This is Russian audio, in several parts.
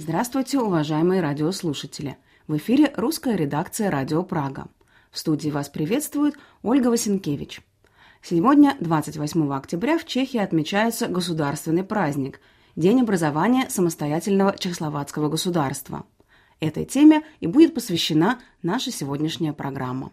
Здравствуйте, уважаемые радиослушатели! В эфире русская редакция «Радио Прага». В студии вас приветствует Ольга Васенкевич. Сегодня, 28 октября, в Чехии отмечается государственный праздник – День образования самостоятельного чехословацкого государства. Этой теме и будет посвящена наша сегодняшняя программа.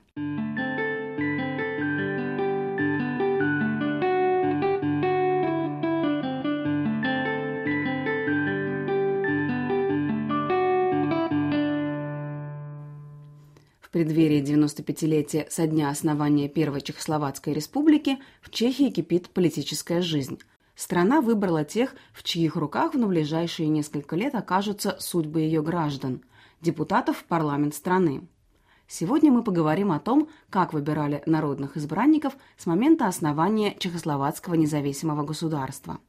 В преддверии 95-летия со дня основания Первой Чехословацкой Республики в Чехии кипит политическая жизнь. Страна выбрала тех, в чьих руках в ближайшие несколько лет окажутся судьбы ее граждан – депутатов в парламент страны. Сегодня мы поговорим о том, как выбирали народных избранников с момента основания Чехословацкого независимого государства.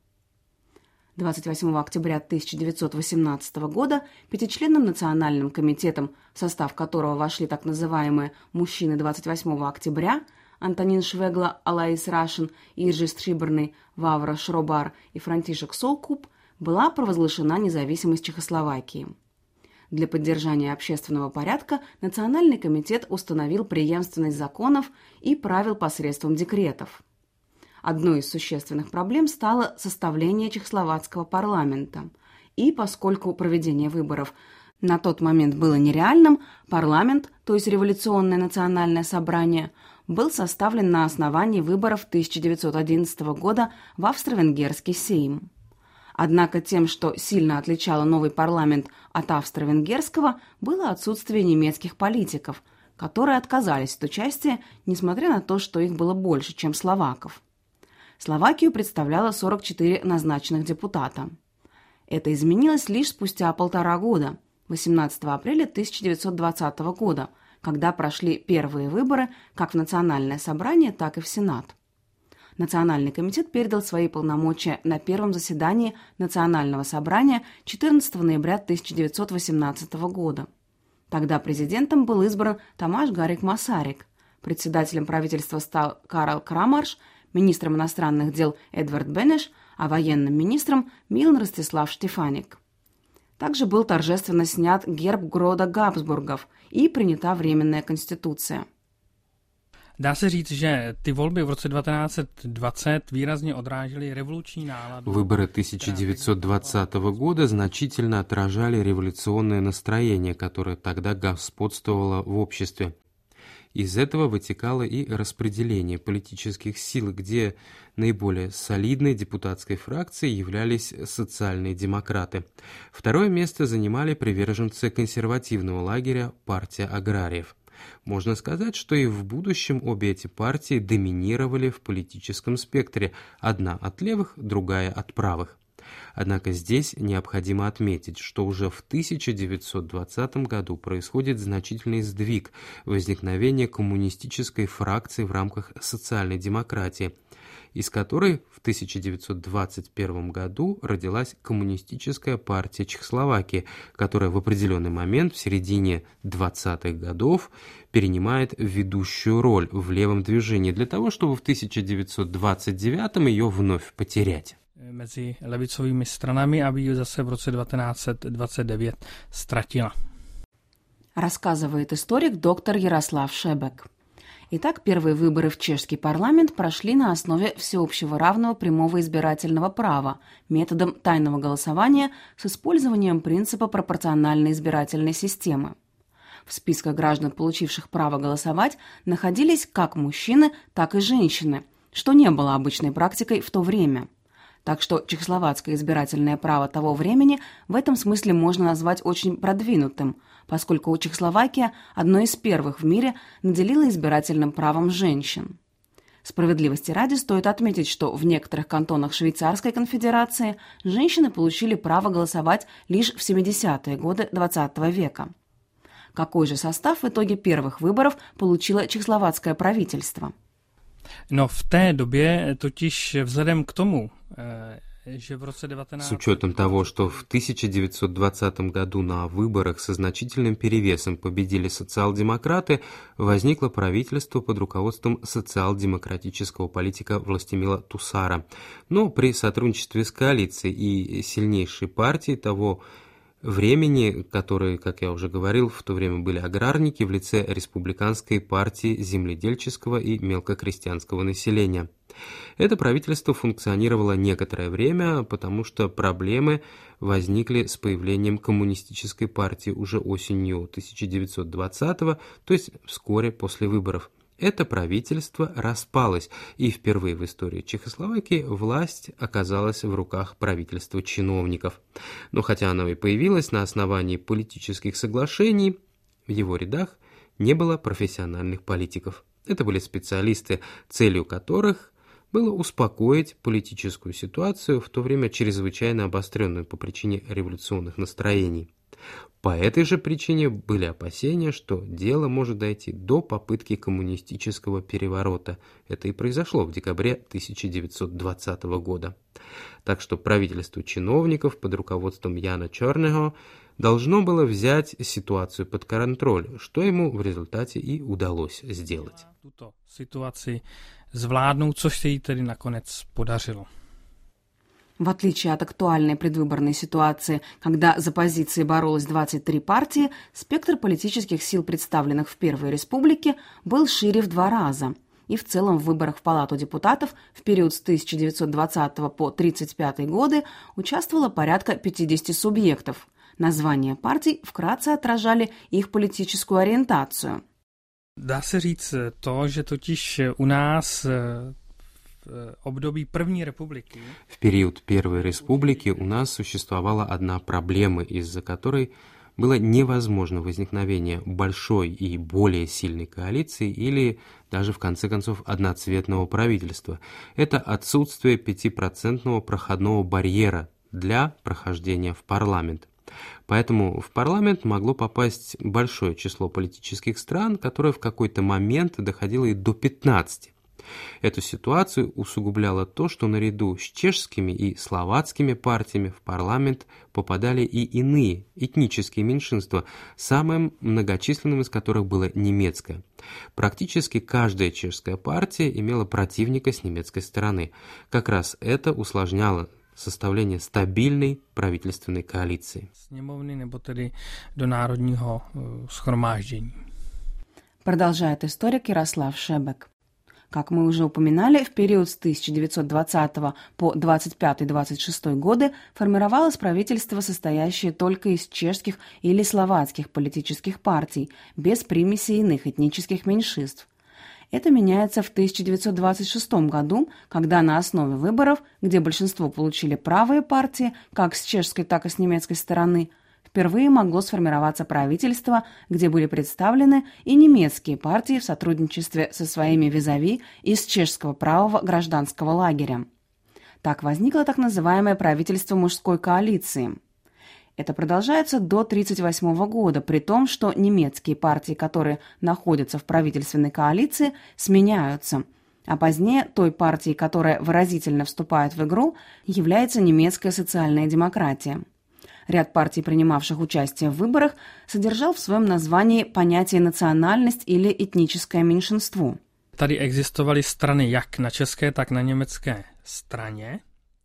28 октября 1918 года пятичленным национальным комитетом, в состав которого вошли так называемые «мужчины 28 октября» Антонин Швегла, Алаис Рашин, Иржи Стриберный, Вавра Шробар и Франтишек Солкуб, была провозглашена независимость Чехословакии. Для поддержания общественного порядка Национальный комитет установил преемственность законов и правил посредством декретов. Одной из существенных проблем стало составление чехословацкого парламента. И поскольку проведение выборов на тот момент было нереальным, парламент, то есть революционное национальное собрание, был составлен на основании выборов 1911 года в Австро-Венгерский Сейм. Однако тем, что сильно отличало новый парламент от австро-венгерского, было отсутствие немецких политиков, которые отказались от участия, несмотря на то, что их было больше, чем словаков. Словакию представляло 44 назначенных депутата. Это изменилось лишь спустя 1,5 года, 18 апреля 1920 года, когда прошли первые выборы как в Национальное собрание, так и в Сенат. Национальный комитет передал свои полномочия на первом заседании Национального собрания 14 ноября 1918 года. Тогда президентом был избран Тамаш Гарик Масарик, председателем правительства стал Карл Крамарш, министром иностранных дел Эдвард Бенеш, а военным министром Милан Ростислав Штефаник. Также был торжественно снят герб Грода Габсбургов и принята Временная конституция. Dá se říct, že ty volby v roce 1920 výrazně odrážely revoluční náladu. Выборы 1920 года значительно отражали революционное настроение, которое тогда господствовало в обществе. Из этого вытекало и распределение политических сил, где наиболее солидной депутатской фракцией являлись социальные демократы. Второе место занимали приверженцы консервативного лагеря партия аграриев. Можно сказать, что и в будущем обе эти партии доминировали в политическом спектре, одна от левых, другая от правых. Однако здесь необходимо отметить, что уже в 1920 году происходит значительный сдвиг, возникновение коммунистической фракции в рамках социальной демократии, из которой в 1921 году родилась Коммунистическая партия Чехословакии, которая в определенный момент в середине 20-х годов перенимает ведущую роль в левом движении для того, чтобы в 1929 ее вновь потерять. Mezi levicovými stranami, aby ji zase v roce 1929 ztratila. Рассказывает историк доктор Ярослав Шебек. Итак, первые выборы в чешский парламент прошли на основе всеобщего равного прямого избирательного права, методом тайного голосования с использованием принципа пропорциональной избирательной системы. В списках граждан, получивших право голосовать, находились как мужчины, так и женщины, что не было обычной практикой в то время. Так что чехословацкое избирательное право того времени в этом смысле можно назвать очень продвинутым, поскольку Чехословакия одной из первых в мире наделила избирательным правом женщин. Справедливости ради стоит отметить, что в некоторых кантонах Швейцарской конфедерации женщины получили право голосовать лишь в 70-е годы XX века. Какой же состав в итоге первых выборов получило чехословацкое правительство? No v té době totiž vzhledem k tomu, že v roce 19... С учетом того, что в 1920 году на выборах со значительным перевесом победили социал-демократы, возникло правительство под руководством социал-демократического политика Властимила Тусара. Но при сотрудничестве с коалицией и сильнейшей партией того времени, которые, как я уже говорил, в то время были аграрники в лице республиканской партии земледельческого и мелкокрестьянского населения. Это правительство функционировало некоторое время, потому что проблемы возникли с появлением коммунистической партии уже осенью 1920-го, то есть вскоре после выборов. Это правительство распалось, и впервые в истории Чехословакии власть оказалась в руках правительства чиновников. Но хотя оно и появилось на основании политических соглашений, в его рядах не было профессиональных политиков. Это были специалисты, целью которых было успокоить политическую ситуацию, в то время чрезвычайно обостренную по причине революционных настроений. По этой же причине были опасения, что дело может дойти до попытки коммунистического переворота. Это и произошло в декабре 1920 года. Так что правительство чиновников под руководством Яна Черного должно было взять ситуацию под контроль, что ему в результате и удалось сделать. Tuto situaci zvládnout, což se jí tedy nakonec podařilo. В отличие от актуальной предвыборной ситуации, когда за позиции боролось 23 партии, спектр политических сил, представленных в Первой Республике, был шире в 2 раза. И в целом в выборах в Палату депутатов в период с 1920 по 1935 годы участвовало порядка 50 субъектов. Названия партий вкратце отражали их политическую ориентацию. Dá se říct to, že totiž u nás v období první republiky В период Первой Республики у нас существовала одна проблема, из-за которой было невозможно возникновение большой и более сильной коалиции или даже, в конце концов, одноцветного правительства. Это отсутствие 5% проходного барьера для прохождения в парламент. Поэтому в парламент могло попасть большое число политических стран, которое в какой-то момент доходило и до 15. Эту ситуацию усугубляло то, что наряду с чешскими и словацкими партиями в парламент попадали и иные этнические меньшинства, самым многочисленным из которых было немецкое. Практически каждая чешская партия имела противника с немецкой стороны. Как раз это усложняло составление стабильной правительственной коалиции. sněmovny nebo tedy do národního shromáždění. Продолжает историк Ярослав Шебек. Как мы уже упоминали, в период с 1920 по 25-26 годы формировалось правительство, состоящее только из чешских или словацких политических партий, без примеси иных этнических меньшинств. Это меняется в 1926 году, когда на основе выборов, где большинство получили правые партии, как с чешской, так и с немецкой стороны, впервые могло сформироваться правительство, где были представлены и немецкие партии в сотрудничестве со своими визави из чешского правого гражданского лагеря. Так возникло так называемое правительство мужской коалиции. Это продолжается до 1938 года, при том, что немецкие партии, которые находятся в правительственной коалиции, сменяются, а позднее той партией, которая выразительно вступает в игру, является немецкая социальная демократия. Ряд партий, принимавших участие в выборах, содержал в своем названии понятие «национальность» или «этническое меньшинство». Tady existovaly strany jak na české, tak na německé straně.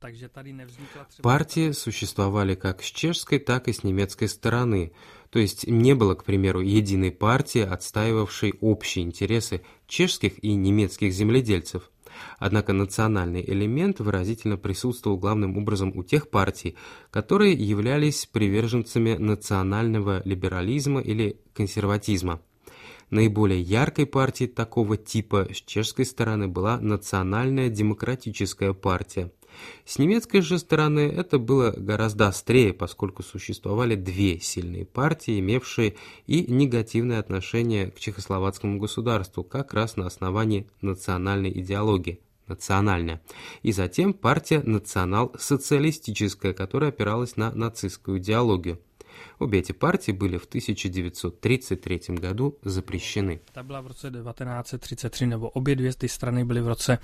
Партии существовали как с чешской, так и с немецкой стороны. То есть не было, к примеру, единой партии, отстаивавшей общие интересы чешских и немецких земледельцев. Однако национальный элемент выразительно присутствовал главным образом у тех партий, которые являлись приверженцами национального либерализма или консерватизма. Наиболее яркой партией такого типа с чешской стороны была Национальная демократическая партия. С немецкой же стороны это было гораздо острее, поскольку существовали 2 сильные партии, имевшие и негативное отношение к чехословацкому государству, как раз на основании национальной идеологии, национальная, и затем партия национал-социалистическая, которая опиралась на нацистскую идеологию. Обе эти партии были в 1933 году запрещены. Ta byla v roce 1933, nebo obě dvě ty strany byly v roce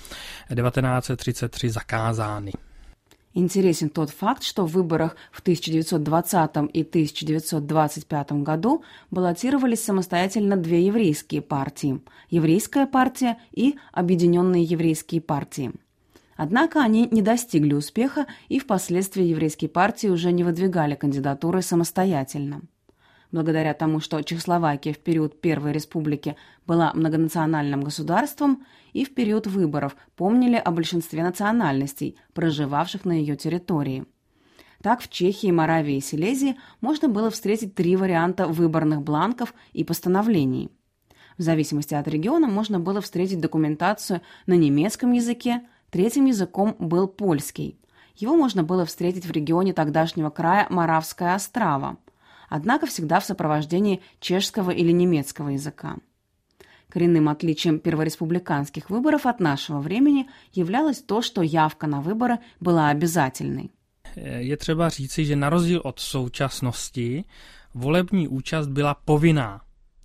1933 zakázány. Интересен тот факт, что в выборах в 1920 и 1925 году баллотировались самостоятельно 2 еврейские партии – Еврейская партия и Объединенные еврейские партии. Однако они не достигли успеха, и впоследствии еврейские партии уже не выдвигали кандидатуры самостоятельно. Благодаря тому, что Чехословакия в период Первой Республики была многонациональным государством, и в период выборов помнили о большинстве национальностей, проживавших на ее территории. Так, в Чехии, Моравии и Силезии можно было встретить 3 варианта выборных бланков и постановлений. В зависимости от региона можно было встретить документацию на немецком языке, 3-м языком был польский. Его можно было встретить в регионе тогдашнего края Моравская Острава, однако всегда в сопровождении чешского или немецкого языка. Коренным отличием первореспубликанских выборов от нашего времени являлось то, что явка на выборы была обязательной. Je třeba říci, že na rozdíl od současnosti volební účast byla povinná.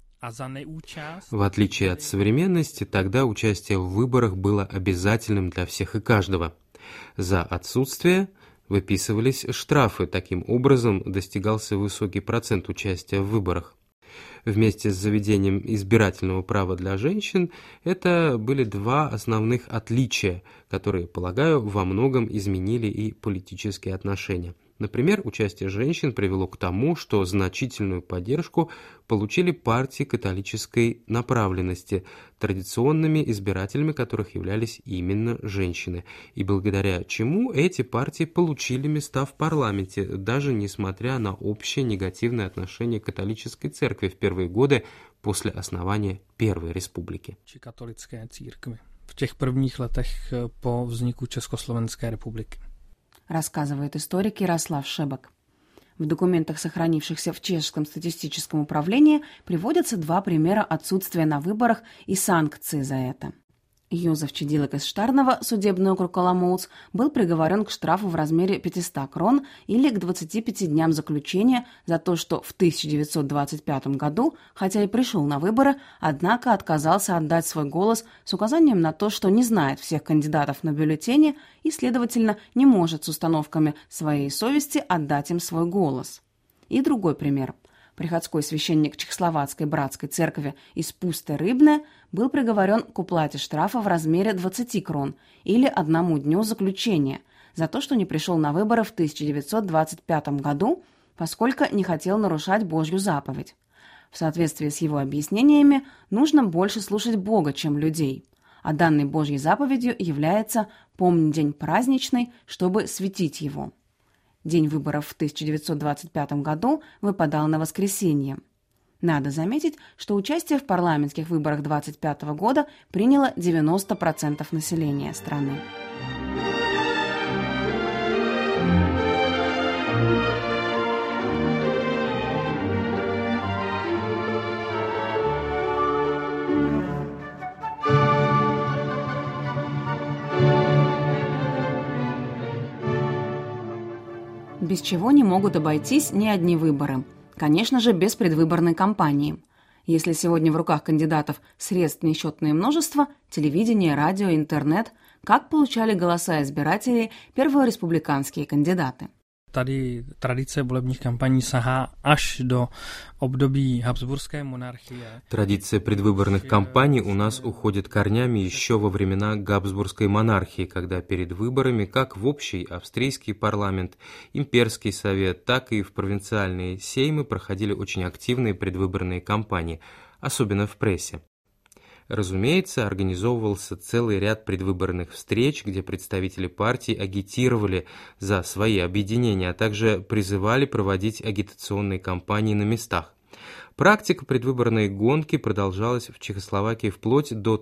В отличие от современности, тогда участие в выборах было обязательным для всех и каждого. За отсутствие выписывались штрафы, таким образом достигался высокий процент участия в выборах. Вместе с заведением избирательного права для женщин это были 2 основных отличия, которые, полагаю, во многом изменили и политические отношения. Например, участие женщин привело к тому, что значительную поддержку получили партии католической направленности, традиционными избирателями которых являлись именно женщины, и благодаря чему эти партии получили места в парламенте, даже несмотря на общее негативное отношение к католической церкви в первые годы после основания Первой Республики. Či katolické církvi v těch prvních letech po vzniku Československé republiky. Рассказывает историк Ярослав Шебок. В документах, сохранившихся в Чешском статистическом управлении, приводятся 2 примера отсутствия на выборах и санкции за это. Йозеф Чедилок из Штарного, судебный округ Оломоуц, был приговорен к штрафу в размере 500 крон или к 25 дням заключения за то, что в 1925 году, хотя и пришел на выборы, однако отказался отдать свой голос с указанием на то, что не знает всех кандидатов на бюллетене и, следовательно, не может с установками своей совести отдать им свой голос. И другой пример. Приходской священник Чехословацкой братской церкви из Пустой Рыбное был приговорен к уплате штрафа в размере 20 крон или 1 дню заключения за то, что не пришел на выборы в 1925 году, поскольку не хотел нарушать Божью заповедь. В соответствии с его объяснениями, нужно больше слушать Бога, чем людей, а данной Божьей заповедью является «помни день праздничный, чтобы светить его». День выборов в 1925 году выпадал на воскресенье. Надо заметить, что участие в парламентских выборах 1925 года приняло 90% населения страны. Без чего не могут обойтись ни одни выборы. Конечно же, без предвыборной кампании. Если сегодня в руках кандидатов средств несчетное множество, телевидение, радио, интернет, как получали голоса избирателей первореспубликанские кандидаты? Tady tradice volebních kampaní sahá až do období Habsburské monarchie. Традиция предвыборных кампаний у нас уходит корнями еще во времена Габсбургской монархии, когда перед выборами как в общий австрийский парламент, имперский совет, так и в провинциальные сеймы проходили очень активные предвыборные кампании, особенно в прессе. Разумеется, организовывался целый ряд предвыборных встреч, где представители партий агитировали за свои объединения, а также призывали проводить агитационные кампании на местах. Практика предвыборной гонки продолжалась в Чехословакии вплоть до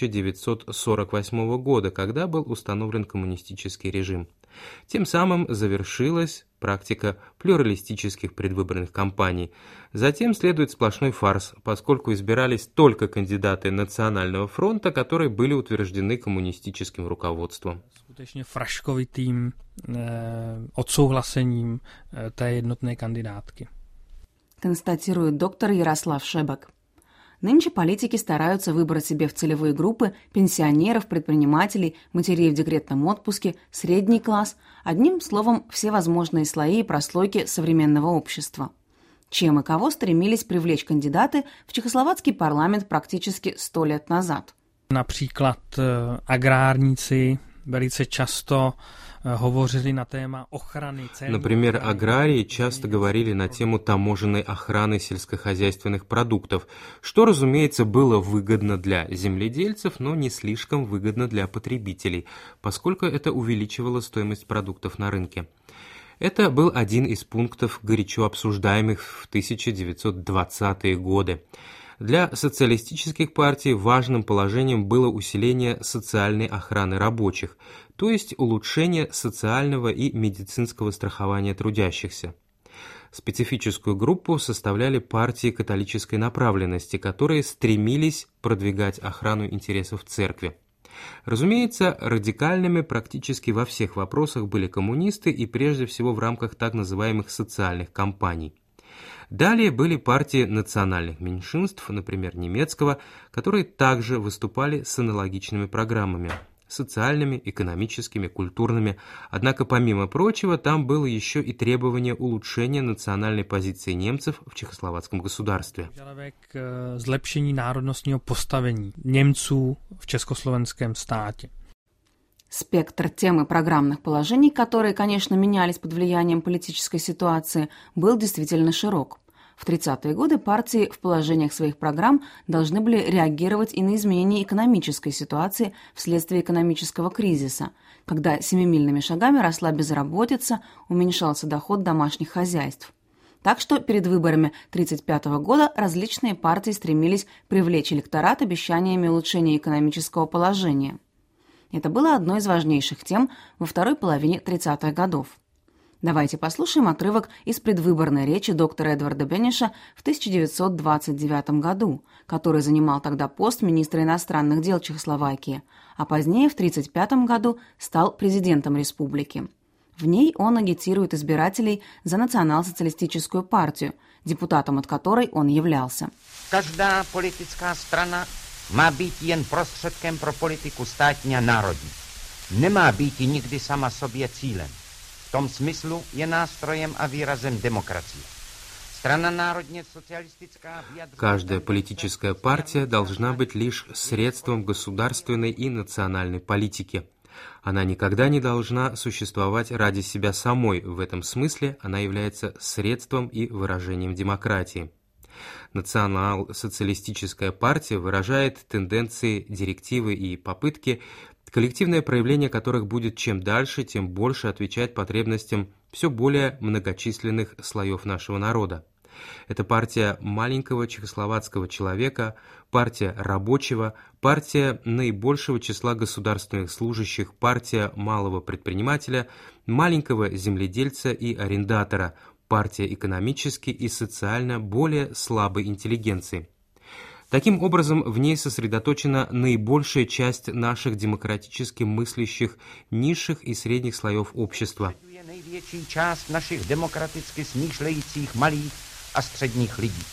1948 года, когда был установлен коммунистический режим. Тем самым завершилась практика плюралистических предвыборных кампаний. Затем следует сплошной фарс, поскольку избирались только кандидаты Национального фронта, которые были утверждены коммунистическим руководством. Skutečně fraškovitým odsouhlasením té jednotné kandidátky. Констатирует доктор Ярослав Шебок. Нынче политики стараются выбрать себе в целевые группы пенсионеров, предпринимателей, матерей в декретном отпуске, средний класс, одним словом, все возможные слои и прослойки современного общества. Чем и кого стремились привлечь кандидаты в чехословацкий парламент практически 100 лет назад. Například agrárníci velice často hovořili na téma ochrany celní. Например, аграрии часто говорили на тему таможенной охраны сельскохозяйственных продуктов, что, разумеется, было выгодно для земледельцев, но не слишком выгодно для потребителей, поскольку это увеличивало стоимость продуктов на рынке. Это был один из пунктов, горячо обсуждаемых в 1920-е годы. Для социалистических партий важным положением было усиление социальной охраны рабочих, то есть улучшение социального и медицинского страхования трудящихся. Специфическую группу составляли партии католической направленности, которые стремились продвигать охрану интересов церкви. Разумеется, радикальными практически во всех вопросах были коммунисты и прежде всего в рамках так называемых социальных кампаний. Далее были партии национальных меньшинств, например, немецкого, которые также выступали с аналогичными программами – социальными, экономическими, культурными. Однако, помимо прочего, там было еще и требование улучшения национальной позиции немцев в чехословацком государстве. Zlepšení národnostního postavení Němců v československém státě. Спектр тем и программных положений, которые, конечно, менялись под влиянием политической ситуации, был действительно широк. В 30-е годы партии в положениях своих программ должны были реагировать и на изменения экономической ситуации вследствие экономического кризиса, когда семимильными шагами росла безработица, уменьшался доход домашних хозяйств. Так что перед выборами 1935 года различные партии стремились привлечь электорат обещаниями улучшения экономического положения. Это было одной из важнейших тем во второй половине 30-х годов. Давайте послушаем отрывок из предвыборной речи доктора Эдварда Бенеша в 1929 году, который занимал тогда пост министра иностранных дел Чехословакии, а позднее, в 1935 году, стал президентом республики. В ней он агитирует избирателей за национал-социалистическую партию, депутатом от которой он являлся. Každá politická strana má být jen prostředkem pro politiku státní a národní. Nemá být nikdy sama sobě cílem. В том смыслу je nástrojem a výrazem demokracie. Каждая политическая партия должна быть лишь средством государственной и национальной политики. Она никогда не должна существовать ради себя самой. В этом смысле она является средством и выражением демократии. Национал-социалистическая партия выражает тенденции, директивы и попытки, коллективное проявление которых будет чем дальше, тем больше отвечать потребностям все более многочисленных слоев нашего народа. Это партия маленького чехословацкого человека, партия рабочего, партия наибольшего числа государственных служащих, партия малого предпринимателя, маленького земледельца и арендатора, партия экономически и социально более слабой интеллигенции. Таким образом, в ней сосредоточена наибольшая часть наших демократически мыслящих низших и средних слоев общества. Největší část našich demokraticky smýšlejících malých a středních lidí.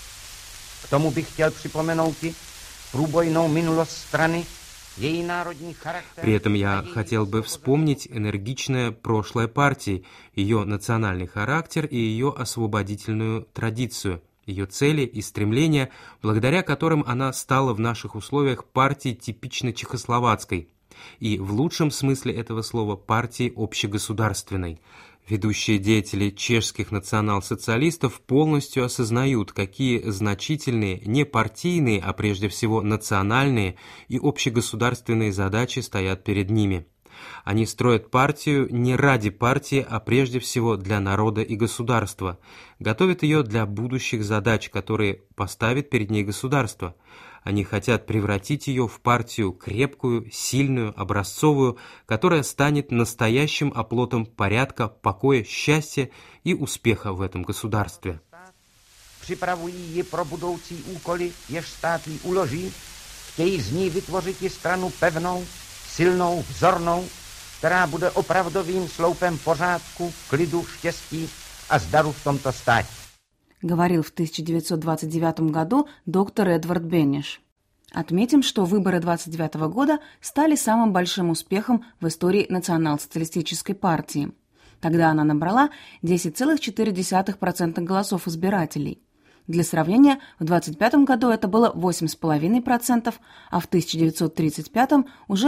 K tomu bych chtěl připomenout průbojnou minulost strany, její národní charakter. При этом я хотел бы вспомнить энергичное прошлое партии, ее национальный характер и ее освободительную традицию, ее цели и стремления, благодаря которым она стала в наших условиях партией типично чехословацкой и, в лучшем смысле этого слова, партией общегосударственной. Ведущие деятели чешских национал-социалистов полностью осознают, какие значительные, не партийные, а прежде всего национальные и общегосударственные задачи стоят перед ними. Они строят партию не ради партии, а прежде всего для народа и государства, готовят ее для будущих задач, которые поставит перед ней государство. Они хотят превратить ее в партию крепкую, сильную, образцовую, которая станет настоящим оплотом порядка, покоя, счастья и успеха в этом государстве. Připravují ji pro budoucí úkoly, jež stát jí uloží, chtějí z ní vytvořit ji stranu pevnou, silnou, vzornou, která bude opravdovým sloupem pořádku, klidu, štěstí a zdaru v tomto státě. Говорил в 1929 году доктор Эдвард Бенеш. Отметим, что выборы 1929 года стали самым большим успехом в истории национал-социалистической партии. Тогда она набрала 10,4% голосов избирателей. Для сравнения, в 1925 году это было 8,5%, а в 1935 уже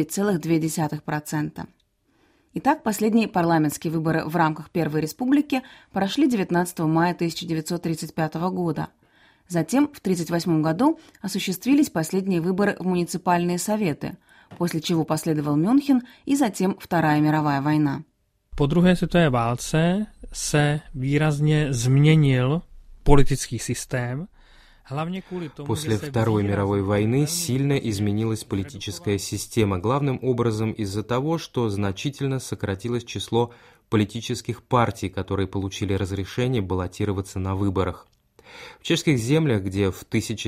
9,2%. Итак, последние парламентские выборы в рамках Первой Республики прошли 19 мая 1935 года. Затем, в 1938 году, осуществились последние выборы в муниципальные советы, после чего последовал Мюнхен и затем Вторая мировая война. Po druhé světové válce se výrazně změnil politický systém. После Второй мировой войны сильно изменилась политическая система, главным образом из-за того, что значительно сократилось число политических партий, которые получили разрешение баллотироваться на выборах. В чешских землях, где в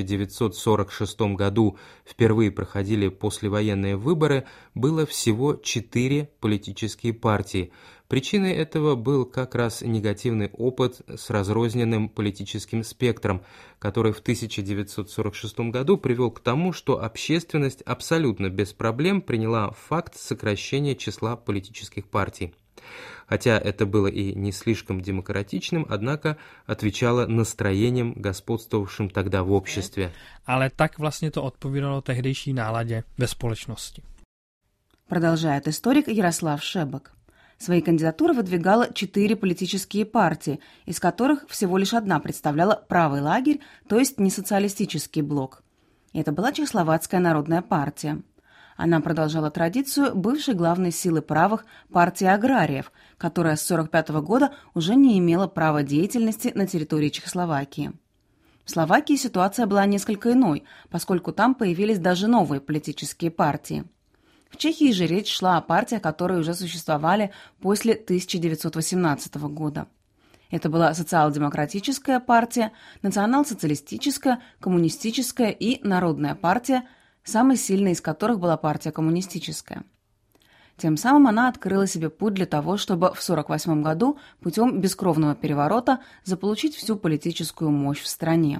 1946 году впервые проходили послевоенные выборы, было всего 4 политические партии. Причиной этого был как раз негативный опыт с разрозненным политическим спектром, который в 1946 году привел к тому, что общественность абсолютно без проблем приняла факт сокращения числа политических партий. Хотя это было и не слишком демократичным, однако отвечало настроениям, господствовавшим тогда в обществе. Ale tak vlastně to odpovídalo tehdejší náladě ve společnosti. Продолжает историк Ярослав Шебок. Свои кандидатуры выдвигало 4 политические партии, из которых всего лишь одна представляла правый лагерь, то есть не социалистический блок. Это была Чехословацкая народная партия. Она продолжала традицию бывшей главной силы правых партии аграриев, которая с 1945 года уже не имела права деятельности на территории Чехословакии. В Словакии ситуация была несколько иной, поскольку там появились даже новые политические партии. В Чехии же речь шла о партиях, которые уже существовали после 1918 года. Это была социал-демократическая партия, национал-социалистическая, коммунистическая и народная партия, самой сильной из которых была партия коммунистическая. Тем самым она открыла себе путь для того, чтобы в 1948 году путем бескровного переворота заполучить всю политическую мощь в стране.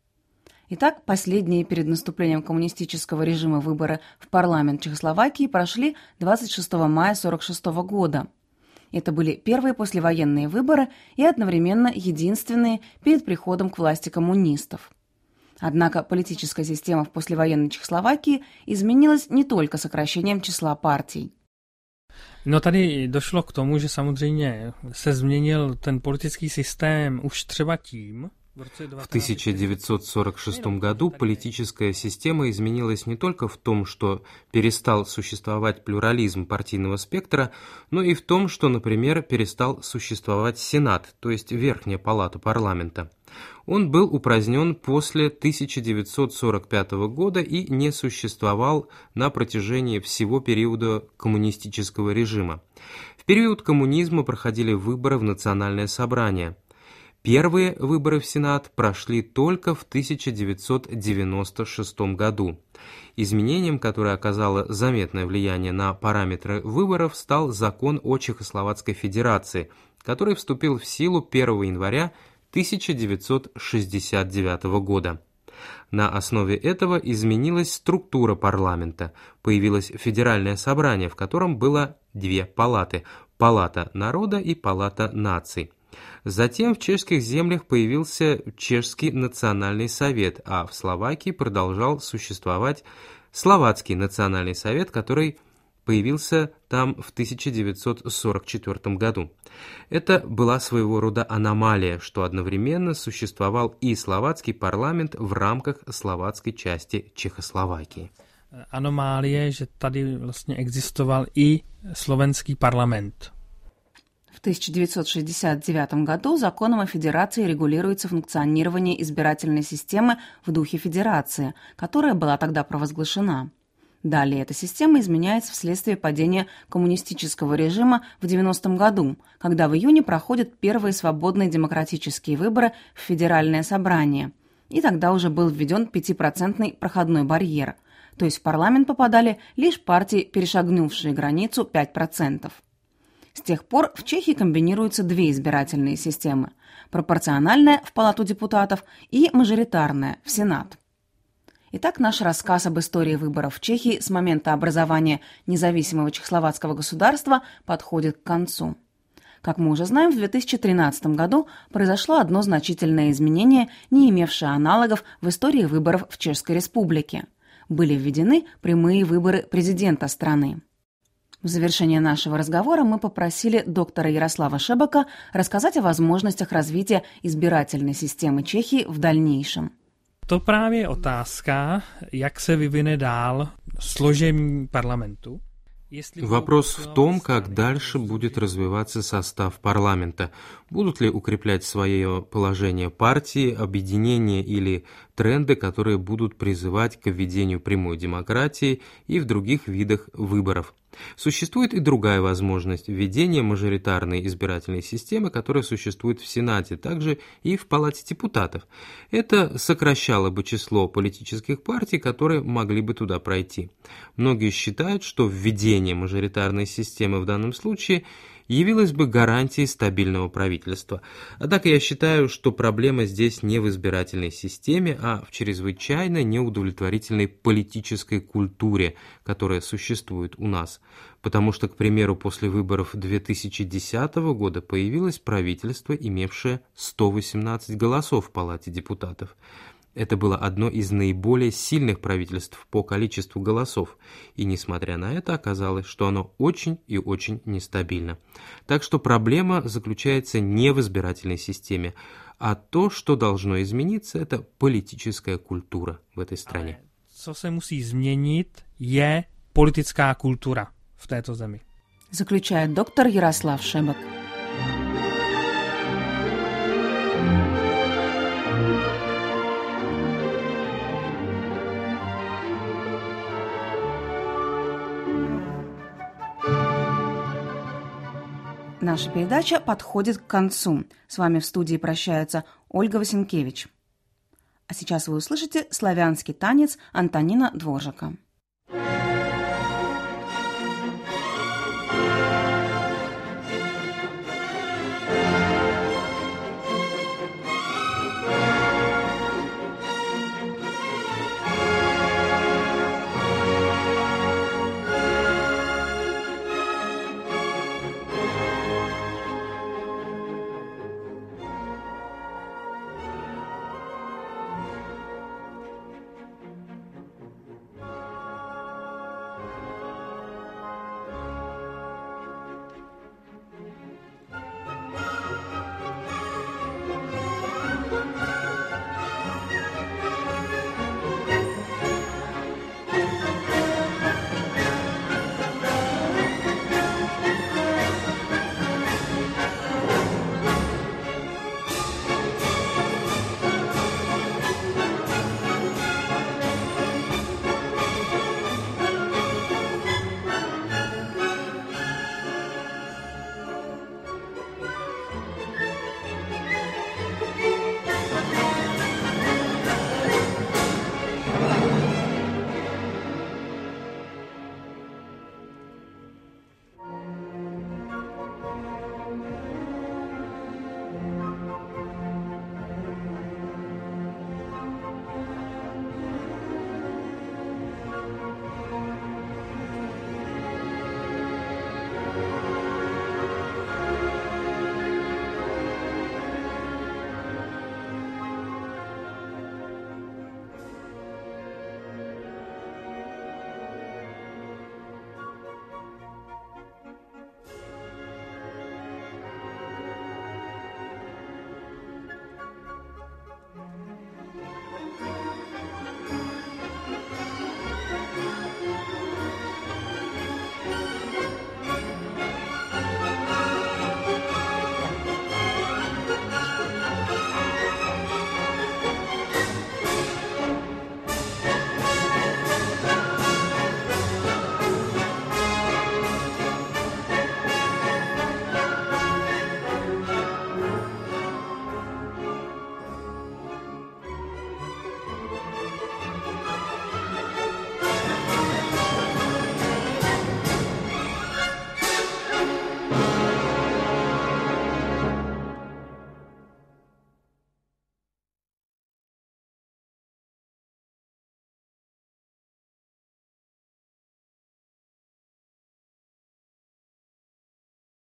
Итак, последние перед наступлением коммунистического режима выборы в парламент Чехословакии прошли 26 мая 1946 года. Это были первые послевоенные выборы и одновременно единственные перед приходом к власти коммунистов. Однако политическая система в послевоенной Чехословакии изменилась не только сокращением числа партий. No tady došlo k tomu, že samozřejmě se změnil ten politický systém už třeba tím. В 1946 году политическая система изменилась не только в том, что перестал существовать плюрализм партийного спектра, но и в том, что, например, перестал существовать Сенат, то есть Верхняя палата парламента. Он был упразднен после 1945 года и не существовал на протяжении всего периода коммунистического режима. В период коммунизма проходили выборы в Национальное собрание. Первые выборы в Сенат прошли только в 1996 году. Изменением, которое оказало заметное влияние на параметры выборов, стал закон о Чехословацкой Федерации, который вступил в силу 1 января 1969 года. На основе этого изменилась структура парламента. Появилось федеральное собрание, в котором было 2 палаты – Палата народа и Палата наций. Затем в чешских землях появился Чешский национальный совет, а в Словакии продолжал существовать Словацкий национальный совет, который появился там в 1944 году. Это была своего рода аномалия, что одновременно существовал и словацкий парламент в рамках словацкой части Чехословакии. Anomálie, že tady vlastně existoval i slovenský parlament. В 1969 году законом о федерации регулируется функционирование избирательной системы в духе федерации, которая была тогда провозглашена. Далее эта система изменяется вследствие падения коммунистического режима в 90-м году, когда в июне проходят первые свободные демократические выборы в Федеральное собрание. И тогда уже был введен 5% проходной барьер, то есть в парламент попадали лишь партии, перешагнувшие границу 5%. С тех пор в Чехии комбинируются 2 избирательные системы – пропорциональная в Палату депутатов и мажоритарная в Сенат. Итак, наш рассказ об истории выборов в Чехии с момента образования независимого чехословацкого государства подходит к концу. Как мы уже знаем, в 2013 году произошло одно значительное изменение, не имевшее аналогов в истории выборов в Чешской Республике. Были введены прямые выборы президента страны. В завершение нашего разговора мы попросили доктора Ярослава Šebeka рассказать о возможностях развития избирательной системы Чехии в дальнейшем. To právě je otázka, jak se vyvine dál složení parlamentu. Вопрос в том, как дальше будет развиваться состав парламента. Будут ли укреплять свое положение партии, объединения или тренды, которые будут призывать к введению прямой демократии и в других видах выборов. Существует и другая возможность – введения мажоритарной избирательной системы, которая существует в Сенате, также и в Палате депутатов. Это сокращало бы число политических партий, которые могли бы туда пройти. Многие считают, что введение мажоритарной системы в данном случае явилось бы гарантией стабильного правительства. Однако я считаю, что проблема здесь не в избирательной системе, а в чрезвычайно неудовлетворительной политической культуре, которая существует у нас. Потому что, к примеру, после выборов 2010 года появилось правительство, имевшее 118 голосов в Палате депутатов. Это было одно из наиболее сильных правительств по количеству голосов, и, несмотря на это, оказалось, что оно очень и очень нестабильно. Так что проблема заключается не в избирательной системе, а то, что должно измениться, это политическая культура в этой стране. Co se musí změnit, je politická kultura v této zemi. Заключает доктор Ярослав Šebek. Наша передача подходит к концу. С вами в студии прощается Ольга Васенкевич. А сейчас вы услышите славянский танец Антонина Дворжака.